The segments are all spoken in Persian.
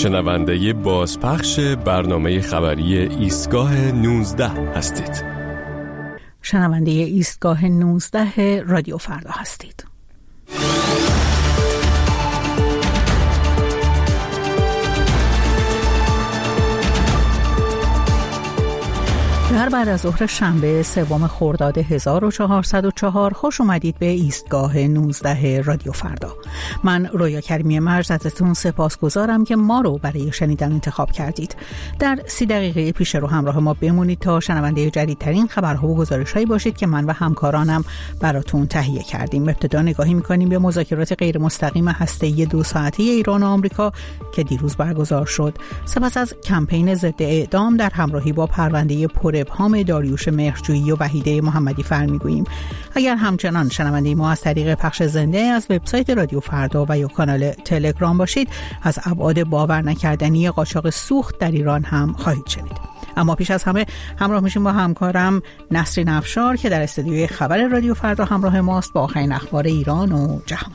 شنونده بازپخش برنامه خبری ایستگاه 19 هستید. شنونده ایستگاه 19 رادیو فردا هستید. در بعد از ظهر شنبه 3 خرداد 1404 خوش اومدید به ایستگاه 19 رادیو فردا. من رویا کریمی مرز ازتون سپاسگزارم که ما رو برای شنیدن انتخاب کردید. در 30 دقیقه پیش رو همراه ما بمونید تا شنونده جدیدترین خبرها و گزارش‌هایی باشید که من و همکارانم براتون تهیه کردیم. ابتدا نگاهی می‌کنیم به مذاکرات غیر مستقیم هسته‌ای 2 ساعته ایران و آمریکا که دیروز برگزار شد. سپس از کمپین ضد اعدام در همراهی با پرونده ابهام داریوش مهرجویی و وحیده محمدی فر میگوییم. اگر همچنان شنونده ما از طریق پخش زنده از وبسایت رادیو فردا و یا کانال تلگرام باشید، از ابعاد باور نکردنی قاچاق سوخت در ایران هم خواهید شنید. اما پیش از همه همراه میشیم با همکارم نسرین افشار که در استودیوی خبر رادیو فردا همراه ماست با آخرین اخبار ایران و جهان.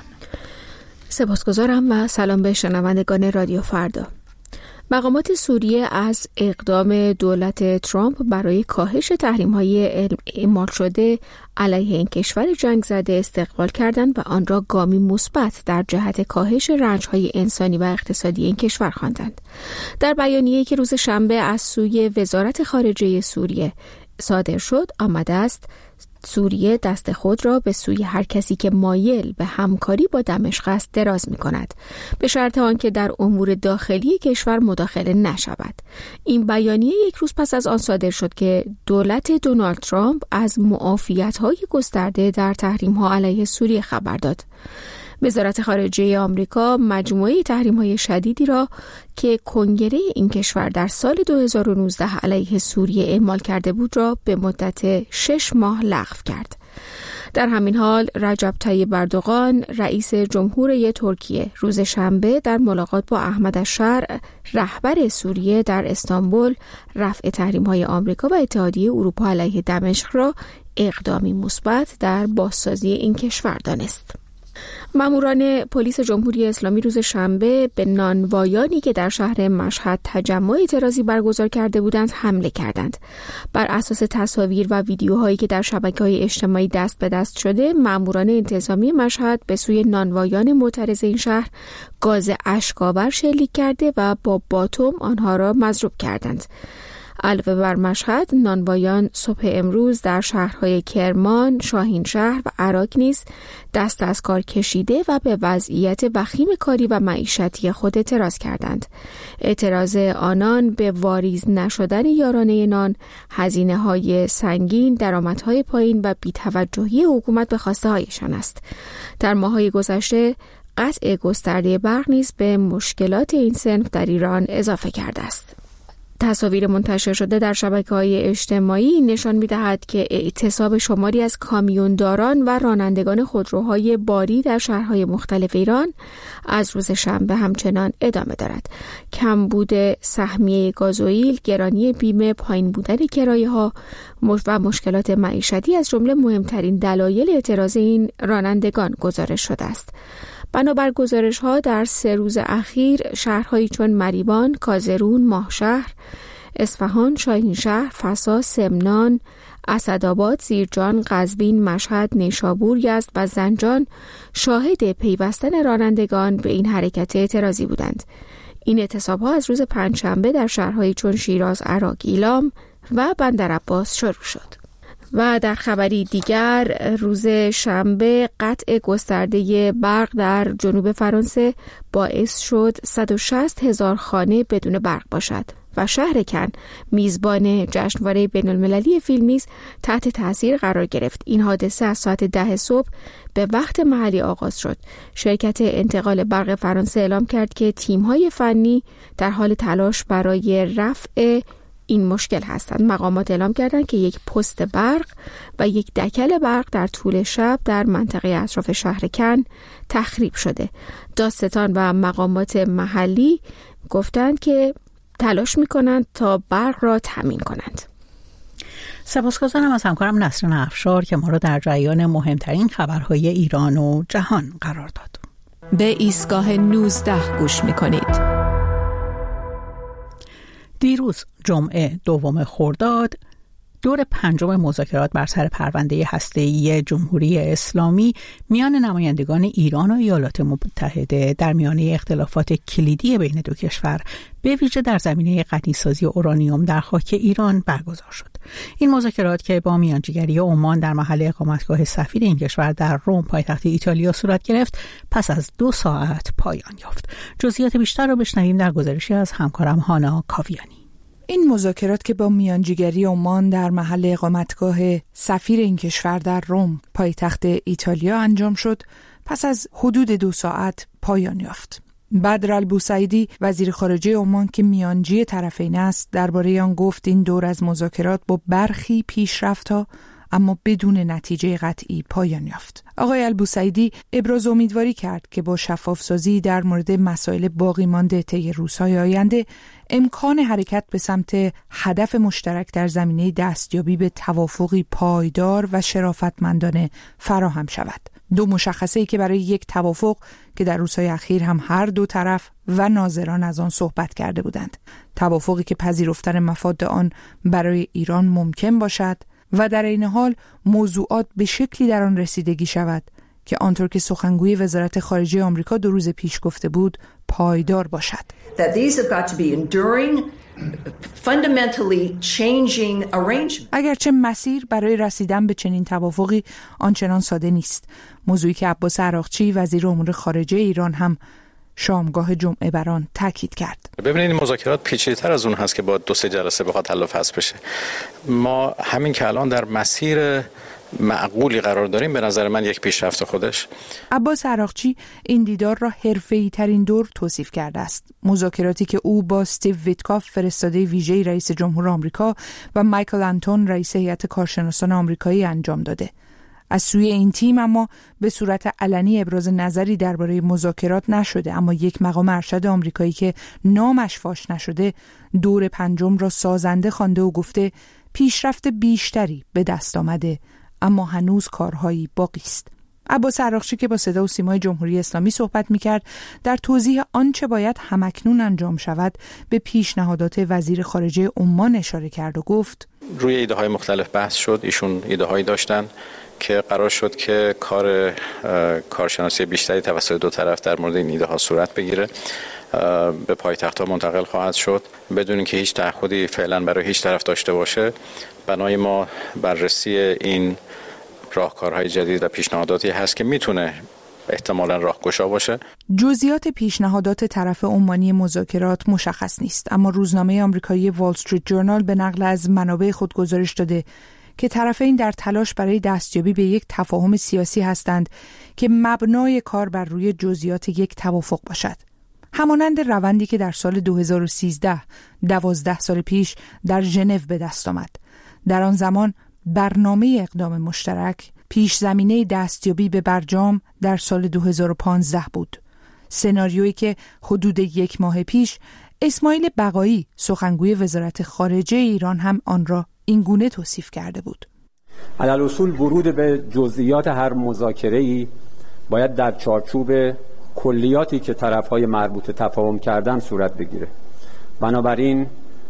سپاسگزارم و سلام به شنوندگان رادیو فردا. مقامات سوریه از اقدام دولت ترامپ برای کاهش تحریم‌های اعمال شده علیه این کشور جنگ زده استقبال کردند و آن را گامی مثبت در جهت کاهش رنج‌های انسانی و اقتصادی این کشور خواندند. در بیانیه‌ای که روز شنبه از سوی وزارت خارجه سوریه صادر شد، آمده است سوریه دست خود را به سوی هر کسی که مایل به همکاری با دمشق است دراز می کند، به شرط آنکه در امور داخلی کشور مداخله نشود. این بیانیه یک روز پس از آن صادر شد که دولت دونالد ترامپ از معافیت‌های گسترده در تحریم‌ها علیه سوریه خبر داد. وزارت خارجه آمریکا مجموعه تحریم‌های شدیدی را که کنگره این کشور در سال 2019 علیه سوریه اعمال کرده بود را به مدت 6 ماه لغو کرد. در همین حال رجب طیب اردوغان رئیس جمهوری ترکیه روز شنبه در ملاقات با احمد الشرع رهبر سوریه در استانبول رفع تحریم‌های آمریکا و اتحادیه اروپا علیه دمشق را اقدامی مثبت در بازسازی این کشور دانست. ماموران پلیس جمهوری اسلامی روز شنبه به نانوایانی که در شهر مشهد تجمع اعتراضی برگزار کرده بودند حمله کردند. بر اساس تصاویر و ویدیوهایی که در شبکه‌های اجتماعی دست به دست شده، ماموران انتظامی مشهد به سوی نانوایان معترض این شهر گاز اشک‌آور شلیک کرده و با باتوم آنها را مضروب کردند. علاوه بر مشهد، نانوایان صبح امروز در شهرهای کرمان، شاهینشهر و عراق نیز دست از کار کشیده و به وضعیت وخیم کاری و معیشتی خود اعتراض کردند. اعتراض آنان به واریز نشدن یارانه نان، هزینه‌های سنگین، درآمدهای پایین و بی‌توجهی حکومت به خواسته‌هایشان است. در ماه‌های گذشته قطع گسترده برق نیز به مشکلات این صنف در ایران اضافه کرده است. تصاویر منتشر شده در شبکه‌های اجتماعی نشان می‌دهد که اعتصاب شماری از کامیونداران و رانندگان خودروهای باری در شهرهای مختلف ایران از روز شنبه همچنان ادامه دارد. کمبود سهمیه گازوئیل، گرانی بیمه، پایین بودن کرایه‌ها و مشکلات معیشتی از جمله مهمترین دلایل اعتراض این رانندگان گزارش شده است. بنابر گزارش‌ها در 3 روز اخیر شهرهایی چون مریوان، کازرون، ماهشهر، اصفهان، شاهینشهر، فسا، سمنان، اسدآباد، زیرجان، قزوین، مشهد، نیشابور، یزد و زنجان شاهد پیوستن رانندگان به این حرکت اعتراضی بودند. این اعتصاب‌ها از روز پنجشنبه در شهرهایی چون شیراز، عراق، ایلام و بندرعباس شروع شد. و در خبری دیگر روز شنبه قطع گسترده برق در جنوب فرانسه باعث شد 160,000 خانه بدون برق باشد و شهر کن میزبان جشنواره بین‌المللی فیلم نیز تحت تاثیر قرار گرفت. این حادثه از ساعت 10 صبح به وقت محلی آغاز شد. شرکت انتقال برق فرانسه اعلام کرد که تیم‌های فنی در حال تلاش برای رفع این مشکل هستند. مقامات اعلام کردند که یک پست برق و یک دکل برق در طول شب در منطقه اطراف شهر کن تخریب شده. دادستان و مقامات محلی گفتند که تلاش می‌کنند تا برق را تامین کنند. سپاسگزارم از همکارم نسرین افشار که ما را در جریان مهمترین خبرهای ایران و جهان قرار داد. به ایستگاه 19 گوش می‌کنید. دیروز جمعه 2 خرداد دور 5 مذاکرات بر سر پرونده هسته‌ای جمهوری اسلامی میان نمایندگان ایران و ایالات متحده در میانه اختلافات کلیدی بین دو کشور به ویژه در زمینه غنیسازی اورانیوم در خاک ایران برگزار شد. این مذاکرات که با میانجیگری عمان در محل اقامتگاه سفیر این کشور در روم پایتخت ایتالیا صورت گرفت پس از 2 ساعت پایان یافت. جزئیات بیشتر را بشنویم در گزارشی از همکارم هانا کاویانی. این مذاکرات که با میانجیگری عمان در محل اقامتگاه سفیر این کشور در روم پایتخت ایتالیا انجام شد پس از حدود 2 ساعت پایان یافت. بدر البوسعیدی وزیر خارجه عمان که میانجی طرفین است درباره آن گفت این دور از مذاکرات با برخی پیشرفت‌ها اما بدون نتیجه قطعی پایان یافت. آقای البوسعیدی ابراز امیدواری کرد که با شفافسازی در مورد مسائل باقی مانده طی روزهای آینده امکان حرکت به سمت هدف مشترک در زمینه دستیابی به توافقی پایدار و شرافتمندانه فراهم شود. 2 مشخصه‌ای که برای یک توافق که در روزهای اخیر هم هر دو طرف و ناظران از آن صحبت کرده بودند. توافقی که پذیرفتن مفاد آن برای ایران ممکن باشد و در این حال موضوعات به شکلی در آن رسیدگی شود که آنطور که سخنگوی وزارت خارجه آمریکا 2 روز پیش گفته بود پایدار باشد. That these have got to be enduring, fundamentally changing arrangements. اگرچه مسیر برای رسیدن به چنین توافقی آنچنان ساده نیست. موضوعی که عباس عراقچی وزیر امور خارجه ایران هم شامگاه جمعه بر آن تاکید کرد. ببینید این مذاکرات پیچیده‌تر از اون هست که با 2-3 جلسه بخواد حل و فصل بشه. ما همین که الان در مسیر معقولی قرار داریم به نظر من یک پیشرفت خودش. عباس عراقچی این دیدار را حرفه‌ای ترین دور توصیف کرده است. مذاکراتی که او با استیو ویتکاف فرستاده ویژه رئیس جمهور آمریکا و مایکل آنتون رئیس هیئت کارشناسان آمریکایی انجام داده. از سوی این تیم اما به صورت علنی ابراز نظری درباره مذاکرات نشده، اما یک مقام ارشد آمریکایی که نامش فاش نشده دور 5 را سازنده خوانده و گفته پیشرفت بیشتری به دست آمده اما هنوز کارهایی باقی است. عباس عراقچی که با صدا و سیمای جمهوری اسلامی صحبت می‌کرد در توضیح آنچه باید همکنون انجام شود به پیشنهادات وزیر خارجه عمان اشاره کرد و گفت روی ایده‌های مختلف بحث شد. ایشون ایده‌هایی داشتن که قرار شد که کارشناسی بیشتری توسط 2 طرف در مورد این ایده‌ها صورت بگیره، به پایتخت‌ها منتقل خواهد شد بدون اینکه هیچ تعهدی فعلا برای هیچ طرف داشته باشه. بنای ما بررسی این راهکارهای جدید و پیشنهاداتی هست که میتونه احتمالاً راهگشا باشه. جزئیات پیشنهادات طرف عمانی مذاکرات مشخص نیست، اما روزنامه آمریکایی وال استریت جورنال به نقل از منابع خود گزارش داده که طرفین در تلاش برای دستیابی به یک تفاهم سیاسی هستند که مبنای کار بر روی جزئیات یک توافق باشد. همانند روندی که در سال 2013 12 سال پیش در ژنو به دست آمد. در آن زمان برنامه اقدام مشترک پیش زمینه دستیابی به برجام در سال 2015 بود. سناریویی که حدود 1 ماه پیش اسماعیل بقایی سخنگوی وزارت خارجه ایران هم آن را این گونه توصیف کرده بود. علالرسول ورود به جزئیات هر مذاکره‌ای باید در چارچوب کلیاتی که طرف‌های مربوطه تفاهم کردن صورت بگیره. بنابراین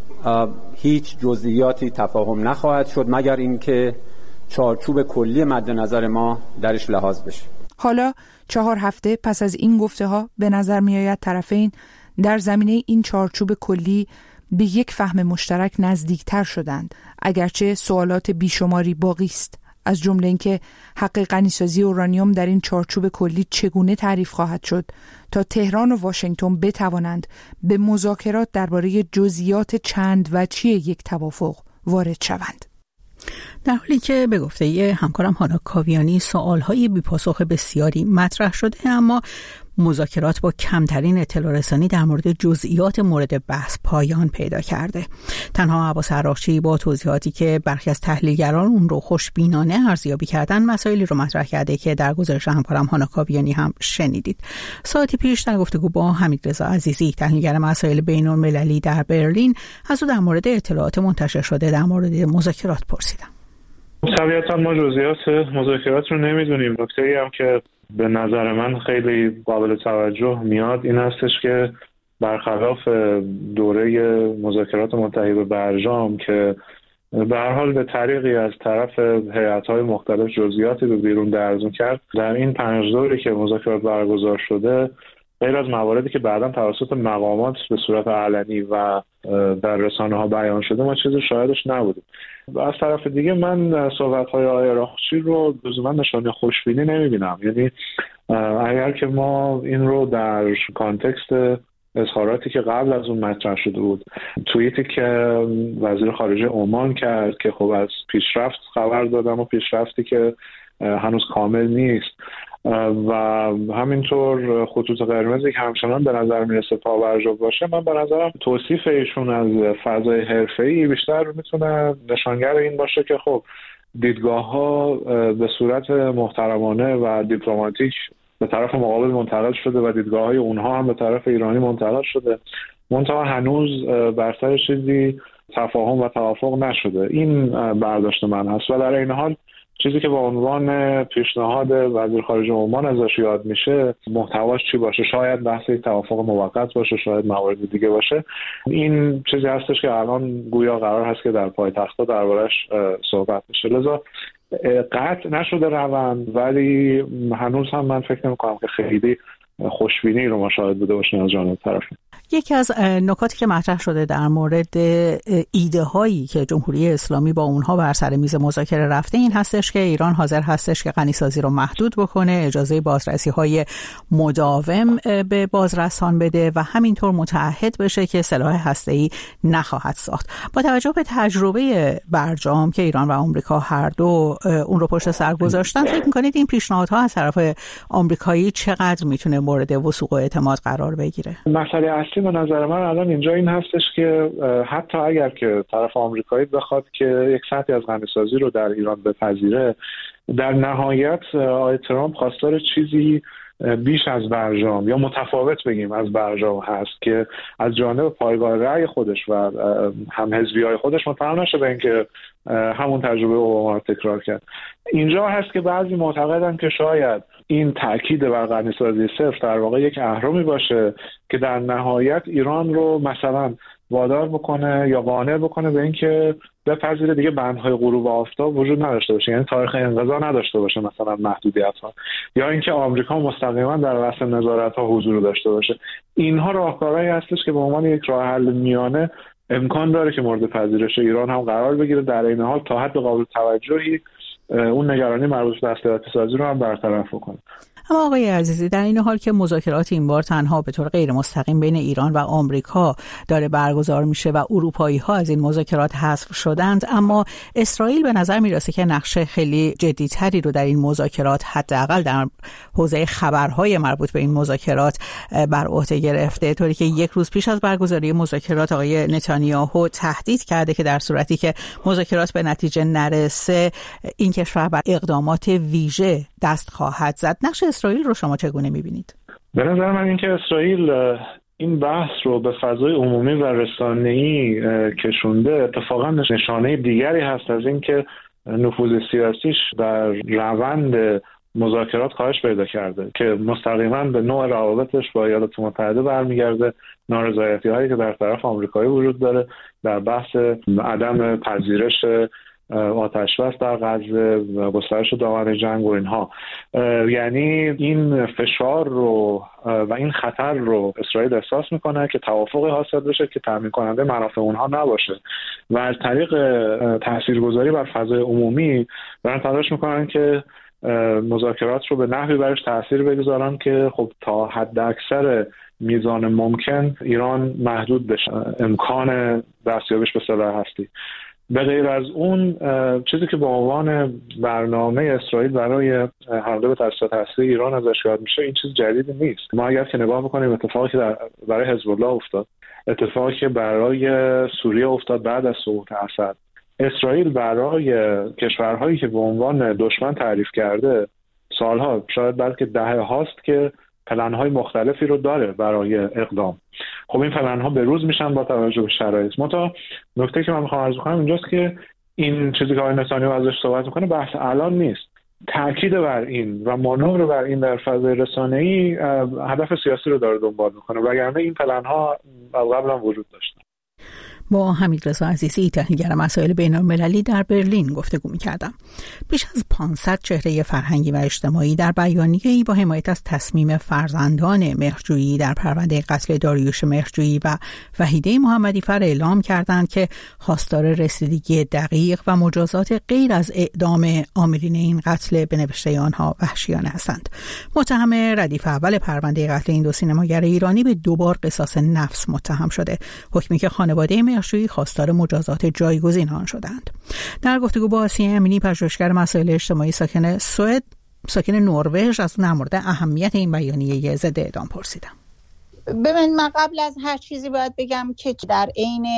هیچ جزئیاتی تفاهم نخواهد شد مگر اینکه چارچوب کلی مد نظر ما درش لحاظ بشه. حالا 4 هفته پس از این گفته‌ها به نظر می‌آید طرفین در زمینه این چارچوب کلی به یک فهم مشترک نزدیکتر شدند، اگرچه سوالات بیشماری باقی است، از جمله اینکه حق غنیسازی اورانیوم در این چارچوب کلی چگونه تعریف خواهد شد تا تهران و واشنگتن بتوانند به مذاکرات درباره جزئیات چند وجهی یک توافق وارد شوند. در حالی که به گفته همکارم هانا کاویانی سوال‌های بی‌پاسخ بسیاری مطرح شده، اما مذاکرات با کمترین اطلاع رسانی در مورد جزئیات مورد بحث پایان پیدا کرده. تنها عباس عراقچی با توضیحاتی که برخی از تحلیلگران اون رو خوشبینانه ارزیابی کردن مسائلی رو مطرح کرده که در گزارش همکارم هانا کاویانی هم شنیدید. ساعتی پیش در گفتگو با حمیدرضا عزیزی تحلیلگر مسائل بین‌المللی در برلین از او در مورد اطلاعات منتشر شده در مورد مذاکرات پرسیدم. طبیعتا ما جزئیات مذاکرات رو نمیدونیم. نکته‌ای هم که به نظر من خیلی قابل توجه میاد این هستش که برخلاف دوره مذاکرات منتهی به برجام که به هر حال به طریقی از طرف هیئت‌های مختلف جزئیاتی به بیرون درزون کرد، در این 5 دوری که مذاکرات برگزار شده، غیر از مواردی که بعداً توسط مقامات به صورت علنی و در رسانه‌ها بیان شده، ما چیزی شاهدش نبودیم. از طرف دیگه من صحبت‌های آقای راخچی رو لزوما نشانه خوشبینی نمی‌بینم. یعنی اگر که ما این رو در کانتکست اظهاراتی که قبل از اون مطرح شده بود، توییتی که وزیر خارجه عمان کرد که خب از پیشرفت خبر دادم و پیشرفتی که هنوز کامل نیست، و همینطور خطوط قرمزی که همچنان به نظر میرسه پابرجا باشه، من به نظرم توصیف ایشون از فضای حرفه‌ای بیشتر میتونه نشانگر این باشه که خب دیدگاه‌ها به صورت محترمانه و دیپلماتیک به طرف مقابل منتقل شده و دیدگاه‌های اونها هم به طرف ایرانی منتقل شده، منتها هنوز بر سر چیزی تفاهم و توافق نشده. این برداشت من هست و در این حال چیزی که با عنوان پیشنهاد وزیر خارجه عمان ازش یاد میشه محتواش چی باشه، شاید بحث توافق موقت باشه، شاید موارد دیگه باشه. این چیزی هستش که الان گویا قرار هست که در پایتخت‌ها دربارش صحبت میشه. لذا قطع نشده روند، ولی هنوز هم من فکر نمی‌کنم که خیلی خوشبینی رو مشاهده بوده باشیم از جانب طرفین. یکی از نکاتی که مطرح شده در مورد ایده هایی که جمهوری اسلامی با اونها بر سر میز مذاکره رفته این هستش که ایران حاضر هستش که غنیسازی رو محدود بکنه، اجازه بازرسی های مداوم به بازرسان بده و همینطور متعهد بشه که سلاح هسته‌ای نخواهد ساخت. با توجه به تجربه برجام که ایران و آمریکا هر دو اون رو پشت سر گذاشتن، فکر می‌کنید این پیشنهادها از طرف آمریکایی چقدر میتونه مورد وثوق و اعتماد قرار بگیره؟ مسئله اصلی به نظر من الان اینجا این هستش که حتی اگر که طرف آمریکایی بخواد که یک سطحی از غنیسازی رو در ایران بپذیره، در نهایت آقای ترامپ خواستار چیزی بیش از برجام یا متفاوت بگیم از برجام هست که از جانب پایگاه رأی خودش و هم حزبی‌های خودش متهم نشه به اینکه همون تجربه اوباما رو تکرار کرد. اینجا هست که بعضی معتقدن که شاید این تأکید بر غنیسازی صرف در واقع یک اهرمی باشه که در نهایت ایران رو مثلا وادار بکنه یا قانع بکنه به اینکه بپذیره دیگه بندهای غروب آفتاب وجود نداشته باشه، یعنی تاریخ انقضا نداشته باشه مثلا محدودیت‌ها، یا اینکه آمریکا مستقیما در رأس نظارت‌ها حضور داشته باشه. اینها راهکارهایی هستش که به عنوان یک راه حل میانه امکان داره که مورد پذیرش ایران هم قرار بگیره، در این حال تا حد قابل توجهی اون نگرانی مربوط به تسلیحاتی سازی رو هم برطرف کنه. اما آقای عزیزی، در این حال که مذاکرات این بار تنها به طور غیر مستقیم بین ایران و آمریکا داره برگزار میشه و اروپایی ها از این مذاکرات حذف شدند، اما اسرائیل به نظر میرسه که نقش خیلی جدی‌تری رو در این مذاکرات حداقل در حوزه خبرهای مربوط به این مذاکرات بر عهده گرفته، طوری که یک روز پیش از برگزاری مذاکرات آقای نتانیاهو تهدید کرده که در صورتی که مذاکرات به نتیجه نرسه این کشور بر اقدامات ویژه دست خواهد زد. نقش اسرائیل رو شما چگونه می‌بینید؟ به نظر من اینکه اسرائیل این بحث رو به فضای عمومی و رسانه‌ای کشونده اتفاقا نشانه دیگری هست از اینکه نفوذ سیاسیش در روند مذاکرات کاهش پیدا کرده که مستقیما به نوع روابطش با ایالات متحده برمیگرده، نارضایتی‌هایی که در طرف آمریکایی وجود داره در بحث عدم پذیرش آتش‌بس در غزه و گسترش دامنه جنگ و اینها. یعنی این فشار رو و این خطر رو اسرائیل احساس میکنه که توافقی حاصل بشه که تامین کننده منافع اونها نباشه و از طریق تاثیرگذاری بر فضای عمومی دارن تلاش میکنن که مذاکرات رو به نحوی برش تاثیر بگذارن که خب تا حد اکثر میزان ممکن ایران محدود بشه امکان دستیابیش به سلاح هستی. به غیر از اون چیزی که به عنوان برنامه اسرائیل برای حمله به تاسیسات هسته‌ای ایران ازش یاد میشه این چیز جدیدی نیست. ما اگر که نگاه بکنیم اتفاقی که برای حزب الله افتاد، اتفاقی که برای سوریه افتاد بعد از سقوط اسد، اسرائیل برای کشورهایی که به عنوان دشمن تعریف کرده سالها شاید بلکه دهه هاست که پلن‌های مختلفی رو داره برای اقدام. خب این پلن‌ها به روز میشن با توجه به شرایط. نکته که من میخوام عرض کنم اینجاست که این چیزی که آقای نتانیاهو ازش صحبت میکنه بحث الان نیست. تاکید بر این و مانور بر این در فضای رسانه‌ای هدف سیاسی رو داره دنبال میکنه، وگرنه این پلن‌ها قبلا وجود داشتن. با حمیدرضا عزیزی، تحلیلگر مسائل بین‌المللی در برلین گفتگو می‌کردم. بیش از 500 چهره فرهنگی و اجتماعی در بیانیه‌ای با حمایت از تصمیم فرزندان مهرجویی در پرونده قتل داریوش مهرجویی و وحیده محمدی‌فر اعلام کردند که خواستار رسیدگی دقیق و مجازات غیر از اعدام عاملین این قتل به نوشته آنها وحشیانه هستند. متهم ردیف اول پرونده قتل این دو سینماگر ایرانی به 2 بار قصاص نفس متهم شده، حکمی که خانواده مهرجویی خواستار مجازات جایگزین آن شدند. در گفتگو با آسیه امینی، پژوهشگر مسائل اجتماعی ساکن نروژ، از در مورد اهمیت این بیانیه ضد اعدام پرسیدم. ببین، من قبل از هر چیزی باید بگم که در عین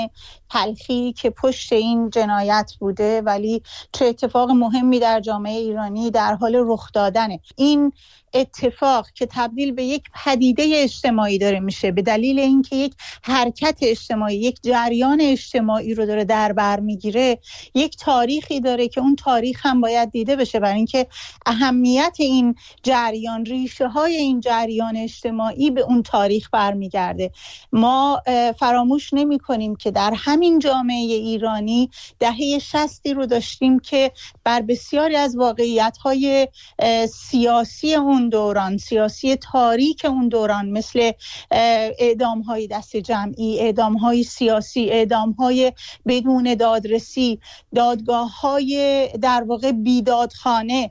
تلخی که پشت این جنایت بوده، ولی چه اتفاق مهمی در جامعه ایرانی در حال رخ دادنه. این اتفاق که تبدیل به یک پدیده اجتماعی داره میشه به دلیل اینکه یک حرکت اجتماعی، یک جریان اجتماعی رو داره در بر میگیره، یک تاریخی داره که اون تاریخ هم باید دیده بشه، برای اینکه اهمیت این جریان، ریشه های این جریان اجتماعی به اون تاریخ برمیگرده. ما فراموش نمی کنیم که در همین جامعه ایرانی دهه 60 رو داشتیم که بر بسیاری از واقعیت‌های سیاسی اون دوران، سیاسی تاریک اون دوران، مثل اعدام‌های دست جمعی، اعدام‌های سیاسی، اعدام‌های بدون دادرسی، دادگاه‌های در واقع بیدادخانه،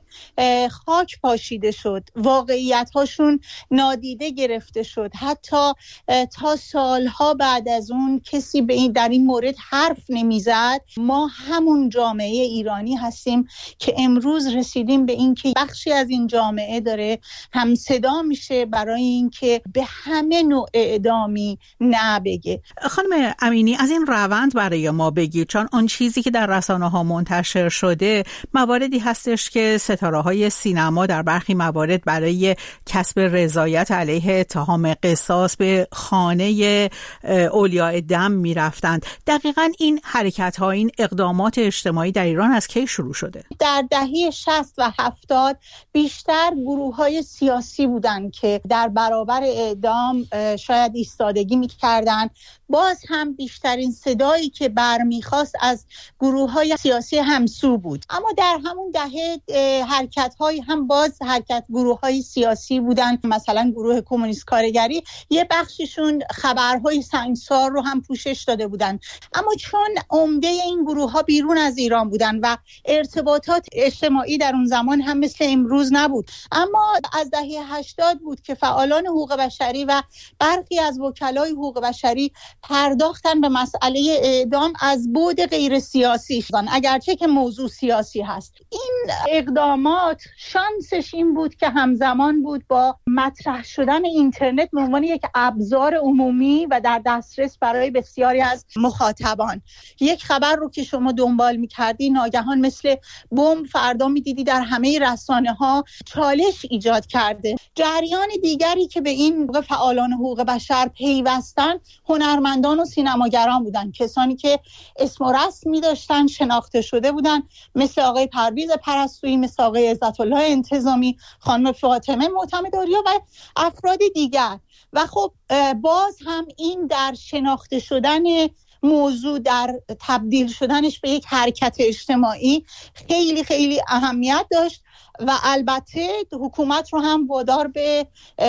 خاک پاشیده شد، واقعیت‌هاشون نادیده گرفته شد. حتی تا سالها بعد از اون کسی به این در این مورد حرف نمیزد. ما همون جامعه ایرانی هستیم که امروز رسیدیم به این که بخشی از این جامعه داره هم صدا میشه برای اینکه به همه نوع اعدامی نه بگه. خانم امینی، از این روند برای ما بگید، چون آن چیزی که در رسانه‌ها منتشر شده مواردی هستش که ستاره‌های سینما در برخی موارد برای کسب رضایت علیه اتهام قصاص به خانه اولیاء دم میرفتند. دقیقاً این حرکت‌ها، این اقدامات اجتماعی در ایران از کی شروع شده؟ در دهه 60 و 70 بیشتر گروه‌های سیاسی بودن که در برابر اعدام شاید ایستادگی می‌کردن. باز هم بیشترین صدایی که برمیخواست از گروه‌های سیاسی همسو بود. اما در همون دهه حرکت‌های هم باز گروه‌های سیاسی بودن، مثلا گروه کمونیست کارگری، یه بخششون خبرهای سنگسار رو هم پوشش داده بودن. اما چون عمده این گروه‌ها بیرون از ایران بودن و ارتباطات اجتماعی در اون زمان هم مثل امروز نبود، اما از دهه 80 بود که فعالان حقوق بشری و برخی از وکلای حقوق بشری پرداختن به مسئله اعدام از بعد غیر سیاسی شدن، اگرچه که موضوع سیاسی هست. این اقدامات شانسش این بود که همزمان بود با مطرح شدن اینترنت به عنوان یک ابزار عمومی و در دسترس برای بسیاری از مخاطبان. یک خبر رو که شما دنبال می‌کردی، ناگهان مثل بمب فردا می‌دیدی در همه رسانه‌ها چالش ایجاد کرده. جریان دیگری که به این فعالان حقوق بشر پیوستن هنرمندان و سینماگران بودن، کسانی که اسم و رسمی داشتن، شناخته شده بودن، مثل آقای پرویز پرستویی، مثل آقای عزت الله انتظامی، خانم فاطمه معتمدآریا و افراد دیگر. و خب باز هم این در شناخته شدن موضوع، در تبدیل شدنش به یک حرکت اجتماعی خیلی خیلی اهمیت داشت و البته حکومت رو هم وادار به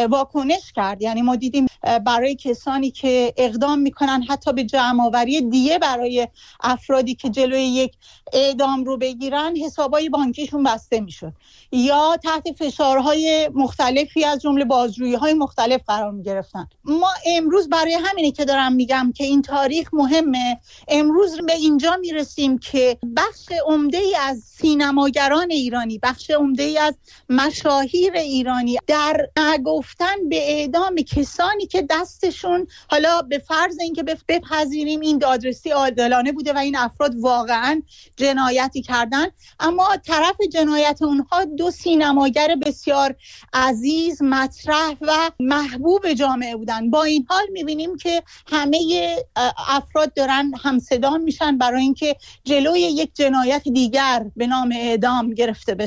واکنش کرد. یعنی ما دیدیم برای کسانی که اقدام میکنن حتی به جمع‌آوری دیه برای افرادی که جلوی یک اعدام رو بگیرن، حسابای بانکیشون بسته میشد یا تحت فشارهای مختلفی از جمله بازجویی‌های مختلف قرار میگرفتن. ما امروز برای همینه که دارم میگم که این تاریخ مهمه. امروز به اینجا میرسیم که بخش عمده‌ای از سینماگران ایرانی، بخش عمده‌ای از مشاهیر ایرانی در گفتن به اعدام کسانی که دستشون، حالا به فرض اینکه بپذیریم این دادرسی عادلانه بوده و این افراد واقعاً جنایتی کردن، اما طرف جنایت اونها دو سینماگر بسیار عزیز، مطرح و محبوب جامعه بودن. با این حال می‌بینیم که همه افراد دارن همصدا میشن برای اینکه جلوی یک جنایت دیگر به نام اعدام گرفته بشه.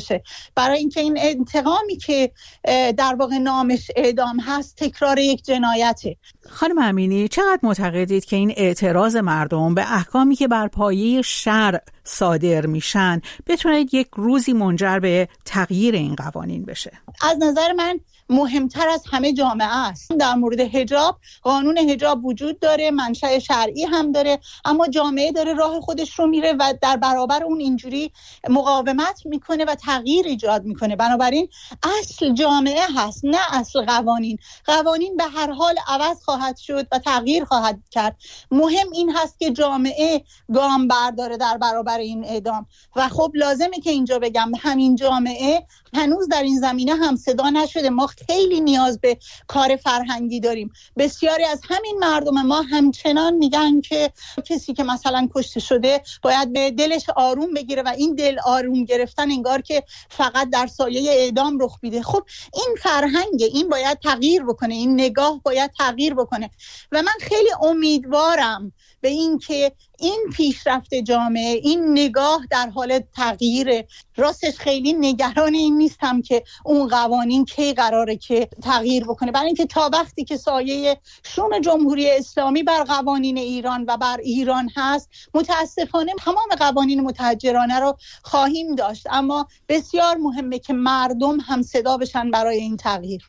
برای اینکه این انتقامی که در واقع نامش اعدام هست تکرار یک جنایته. خانم امینی، چقدر معتقدید که این اعتراض مردم به احکامی که بر پایه شرع صادر میشن بتونه یک روزی منجر به تغییر این قوانین بشه؟ از نظر من مهمتر از همه جامعه است. در مورد حجاب، قانون حجاب وجود داره، منشأ شرعی هم داره، اما جامعه داره راه خودش رو میره و در برابر اون اینجوری مقاومت میکنه و تغییر ایجاد میکنه. بنابراین اصل جامعه هست، نه اصل قوانین. قوانین به هر حال عوض خواهد شد و تغییر خواهد کرد. مهم این هست که جامعه گام برداره در برابر این اعدام. و خب لازمه که اینجا بگم همین جامعه هنوز در این زمینه هم صدا نشده. ما خیلی نیاز به کار فرهنگی داریم. بسیاری از همین مردم ما همچنان میگن که کسی که مثلا کشته شده باید به دلش آروم بگیره و این دل آروم گرفتن انگار که فقط در سایه اعدام رخ میده. خب این فرهنگ، این باید تغییر بکنه، این نگاه باید تغییر بکنه و من خیلی امیدوارم به این که این پیشرفت جامعه، این نگاه در حال تغییره. راستش خیلی نگران این نیستم که اون قوانین کی قراره که تغییر بکنه، برای اینکه تا وقتی که سایه شوم جمهوری اسلامی بر قوانین ایران و بر ایران هست، متاسفانه تمام قوانین متحجرانه رو خواهیم داشت. اما بسیار مهمه که مردم هم صدا بشن برای این تغییر.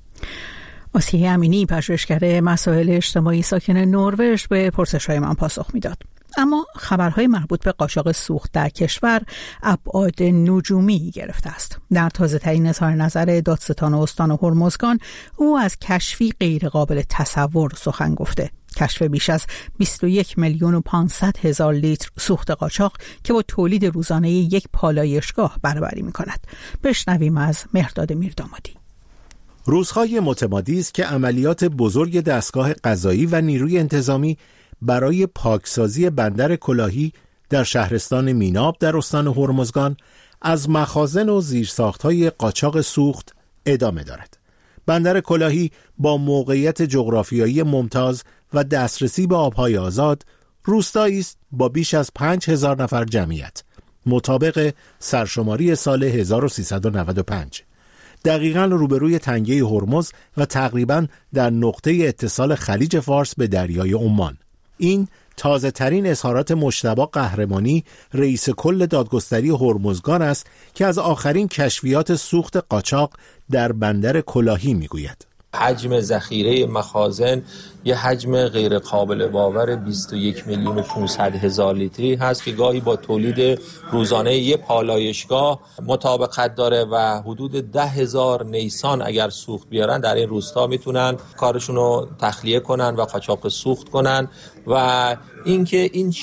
آسیه امینی، پژوهشگر مسائل اجتماعی ساکن نروژ، به پرسش‌های من پاسخ میداد. اما خبرهای مربوط به قاچاق سوخت در کشور ابعاد نجومی گرفته است. در تازه‌ترین اظهار نظر دادستان استان هرمزگان، او از کشفی غیر قابل تصور سخن گفته. کشف بیش از 21,500,000 لیتر سوخت قاچاق که با تولید روزانه یک پالایشگاه برابری می‌کند. بشنویم از مهرداد میردامادی. روزهای متمادی است که عملیات بزرگ دستگاه قضایی و نیروی انتظامی برای پاکسازی بندر کلاهی در شهرستان میناب در استان هرمزگان از مخازن و زیرساخت‌های قاچاق سوخت ادامه دارد. بندر کلاهی با موقعیت جغرافیایی ممتاز و دسترسی به آبهای آزاد، روستایی است با بیش از 5,000 نفر جمعیت، مطابق سرشماری سال 1395. دقیقاً روبروی تنگه هرمز و تقریباً در نقطه اتصال خلیج فارس به دریای عمان. این تازه ترین اظهارات مجتبی قهرمانی، رئیس کل دادگستری هرمزگان است که از آخرین کشفیات سوخت قاچاق در بندر کلاهی میگوید. حجم ذخیره مخازن یه حجم غیر قابل باور 21,500,000 لیتری هست که گاهی با تولید روزانه یه پالایشگاه مطابقت داره و حدود 10,000 نیسان اگر سوخت بیارن در این روستا میتونن کارشون رو تخلیه کنن و قاچاق سوخت کنن. و اینکه این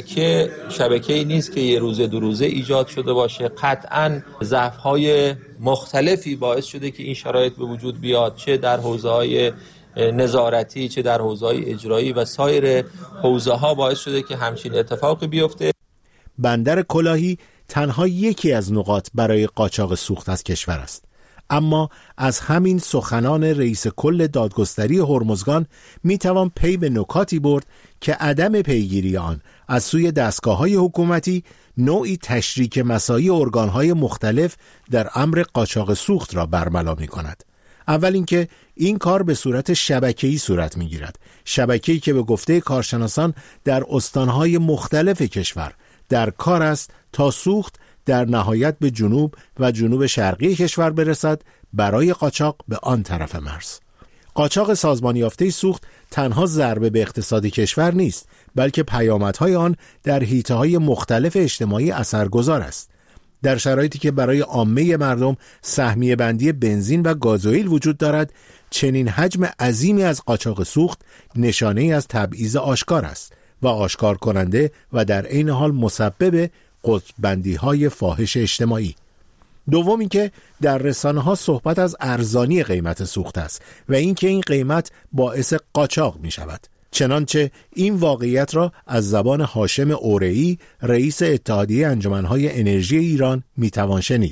شبکه‌ای نیست که یه روزه دو روزه ایجاد شده باشه، قطعاً ضعف‌های مختلفی باعث شده که این شرایط به وجود بیاد، چه در حوزه‌های نظارتی، چه در حوزه‌های اجرایی و سایر حوزه‌ها باعث شده که همچین اتفاقی بیفته. بندر کلاهی تنها یکی از نقاط برای قاچاق سوخت از کشور است. اما از همین سخنان رئیس کل دادگستری هرمزگان میتوان پی به نکاتی برد که عدم پیگیری آن از سوی دستگاه‌های حکومتی نوعی تشریک مساعی ارگان‌های مختلف در امر قاچاق سوخت را برملا می‌کند. اول اینکه این کار به صورت شبکه‌ای صورت می‌گیرد، شبکه‌ای که به گفته کارشناسان در استان‌های مختلف کشور در کار است تا سوخت در نهایت به جنوب و جنوب شرقی کشور برسد برای قاچاق به آن طرف مرز. قاچاق سازمان یافته سوخت تنها ضربه به اقتصاد کشور نیست، بلکه پیامدهای آن در حیطه‌های مختلف اجتماعی اثرگذار است. در شرایطی که برای عامه مردم سهمیه بندی بنزین و گازوئیل وجود دارد، چنین حجم عظیمی از قاچاق سوخت نشانه‌ای از تبعیض آشکار است و آشکار کننده و در عین حال مسبب قطب‌بندی‌های فاحش اجتماعی. دومی که در رسانه‌ها صحبت از ارزانی قیمت سوخت است و اینکه این قیمت باعث قاچاق می‌شود. چنانچه این واقعیت را از زبان هاشم اورئی، رئیس اتحادیه انجمن‌های انرژی ایران میتوان شنید.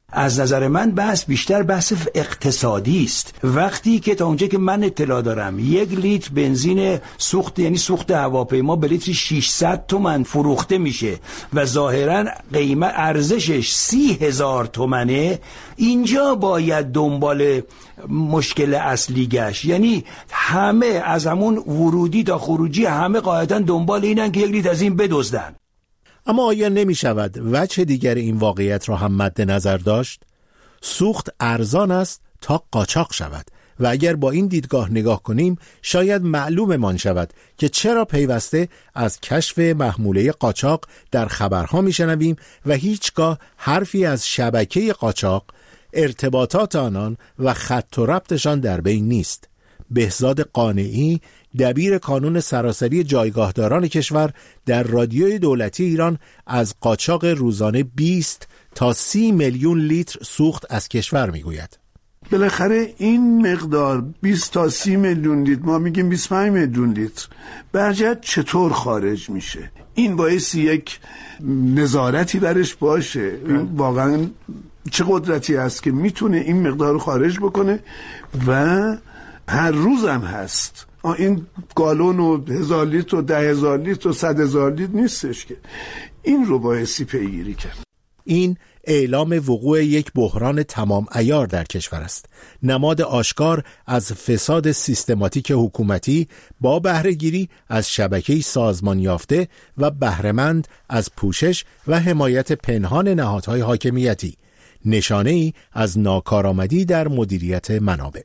از نظر من بحث بیشتر بحث اقتصادی است. وقتی که تا اونجا که من اطلاع دارم 1 لیتر بنزین سوخت، یعنی سوخت هواپیما، به لیتر 600 تومان فروخته میشه و ظاهرا قیمت ارزشش 30,000 تومانه، اینجا باید دنبال مشکل اصلی گشت. یعنی همه از همون ورودی تا خروجی همه قاعدتا دنبال اینن که 1 لیتر از این بدزدن. اما آیا نمی شود وجه دیگر این واقعیت را هم مد نظر داشت؟ سوخت ارزان است تا قاچاق شود و اگر با این دیدگاه نگاه کنیم شاید معلوممان شود که چرا پیوسته از کشف محموله قاچاق در خبرها میشنویم و هیچگاه حرفی از شبکه قاچاق، ارتباطات آنان و خط و ربطشان در بین نیست. بهزاد قانعی، دبیر کانون سراسری جایگاهداران کشور، در رادیوی دولتی ایران از قاچاق روزانه 20 تا 30 میلیون لیتر سوخت از کشور میگوید. بالاخره این مقدار 20 تا 30 میلیون لیتر، ما میگیم 25 میلیون لیتر، برجت چطور خارج میشه؟ این بایستی یک نظارتی برش باشه. واقعا چه قدرتی هست که میتونه این مقدار رو خارج بکنه و هر روز هم هست. این گالون و 1000 لیتر و 10,000 لیتر و 100,000 لیتر نیستش که این رو بایستی پیگیری کرد. این اعلام وقوع یک بحران تمام عیار در کشور است، نماد آشکار از فساد سیستماتیک حکومتی با بهره‌گیری از شبکه‌ای سازمان یافته و بهره‌مند از پوشش و حمایت پنهان نهادهای حاکمیتی، نشانه‌ای از ناکارآمدی در مدیریت منابع.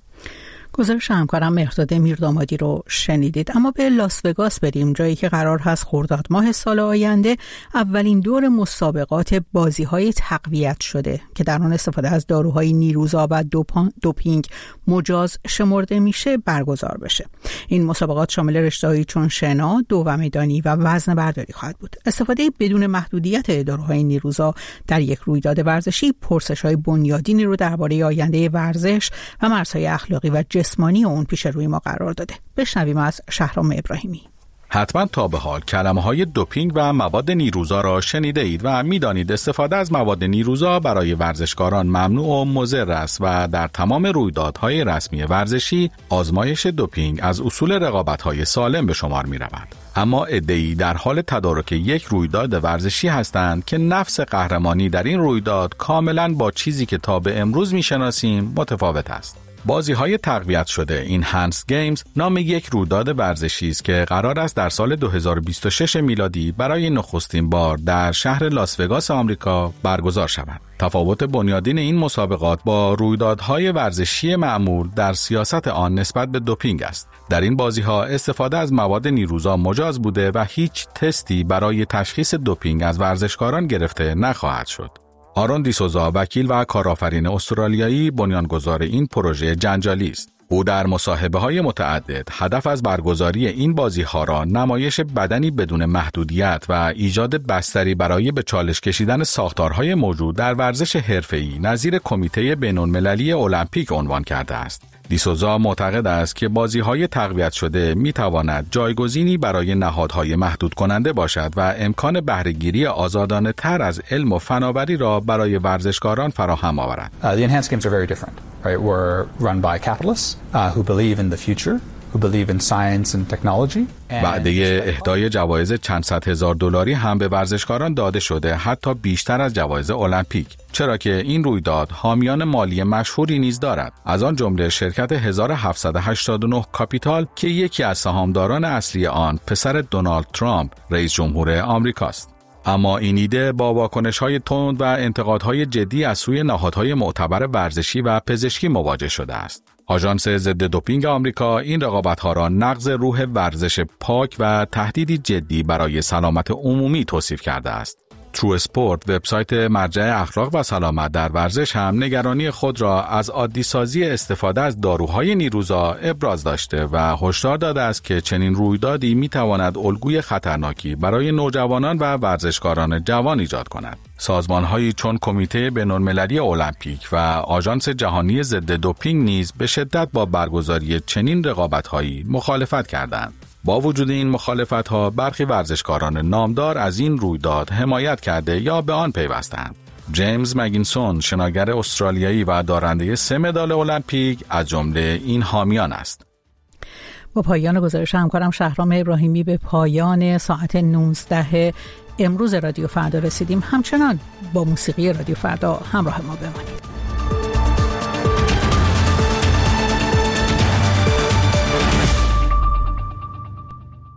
گزارش همکارم مهرداد میردامادی رو شنیدید. اما به لاس وگاس بریم، جایی که قرار هست خرداد ماه سال آینده اولین دور مسابقات بازی‌های تقویت شده که در آن استفاده از داروهای نیروزا و دوپینگ مجاز شمرده میشه برگزار بشه. این مسابقات شامل رشته‌هایی چون شنا، دو میدانی و وزن برداری خواهد بود. استفاده بدون محدودیت داروهای نیروزا در یک رویداد ورزشی پرسش‌های بنیادینی رو درباره آینده ورزش و مرزهای اخلاقی و جسمانی اون پیش روی ما قرار داده. بشنویم از شهرام ابراهیمی. حتما تا به حال کلمه‌های دوپینگ و مواد نیروزا را شنیده اید و می‌دانید استفاده از مواد نیروزا برای ورزشکاران ممنوع و مضر است و در تمام رویدادهای رسمی ورزشی آزمایش دوپینگ از اصول رقابت‌های سالم به شمار می‌رود. اما عده‌ای در حال تدارک یک رویداد ورزشی هستند که نفس قهرمانی در این رویداد کاملاً با چیزی که تا به امروز می‌شناسیم متفاوت است. بازی‌های تقویت شده این هانس گیمز نام یک رویداد ورزشی است که قرار است در سال 2026 میلادی برای نخستین بار در شهر لاس وگاس آمریکا برگزار شود. تفاوت بنیادین این مسابقات با رویدادهای ورزشی معمول در سیاست آن نسبت به دوپینگ است. در این بازی‌ها استفاده از مواد نیروزا مجاز بوده و هیچ تستی برای تشخیص دوپینگ از ورزشکاران گرفته نخواهد شد. آرون دیسوزا، وکیل و کارآفرین استرالیایی، بنیانگذار این پروژه جنجالی است. او در مصاحبه‌های متعدد هدف از برگزاری این بازی‌ها را نمایش بدنی بدون محدودیت و ایجاد بستری برای به چالش کشیدن ساختارهای موجود در ورزش حرفه‌ای نظیر کمیته بین‌المللی المپیک عنوان کرده است. دیسوزا معتقد است که بازی‌های تقویت شده می‌تواند جایگزینی برای نهادهای محدود کننده باشد و امکان بهره‌گیری آزادانه‌تر از علم و فناوری را برای ورزشکاران فراهم آورد. The enhanced games are very different, right? We're run by capitalists who believe in the future. who believe in science and technology. وعده اهدای جوایز چند صد هزار دلاری هم به ورزشکاران داده شده، حتی بیشتر از جوایز المپیک، چرا که این رویداد حامیان مالی مشهوری نیز دارد، از آن جمله شرکت 1789 کاپیتال که یکی از سهامداران اصلی آن پسر دونالد ترامپ رئیس جمهور آمریکاست. اما این ایده با واکنش‌های تند و انتقادهای جدی از سوی نهادهای معتبر ورزشی و پزشکی مواجه شده است. آژانس ضد دوپینگ آمریکا این رقابت‌ها را نقض روح ورزش پاک و تهدیدی جدی برای سلامت عمومی توصیف کرده است. ترو اسپورت، وبسایت مرجع اخلاق و سلامت در ورزش، هم نگرانی خود را از عادی‌سازی استفاده از داروهای نیروزا ابراز داشته و هشدار داده است که چنین رویدادی می‌تواند الگوی خطرناکی برای نوجوانان و ورزشکاران جوان ایجاد کند. سازمان‌هایی چون کمیته بین‌المللی المپیک و آژانس جهانی ضد دوپینگ نیز به شدت با برگزاری چنین رقابت‌هایی مخالفت کردند. با وجود این مخالفت‌ها، برخی ورزشکاران نامدار از این رویداد حمایت کرده یا به آن پیوستند. جیمز مگینسون شناگر استرالیایی و دارنده 3 مدال المپیک از جمله این حامیان است. با پایان گزارش همکارم شهرام ابراهیمی به پایان ساعت 19 امروز رادیو فردا رسیدیم. همچنان با موسیقی رادیو فردا همراه ما بمانید.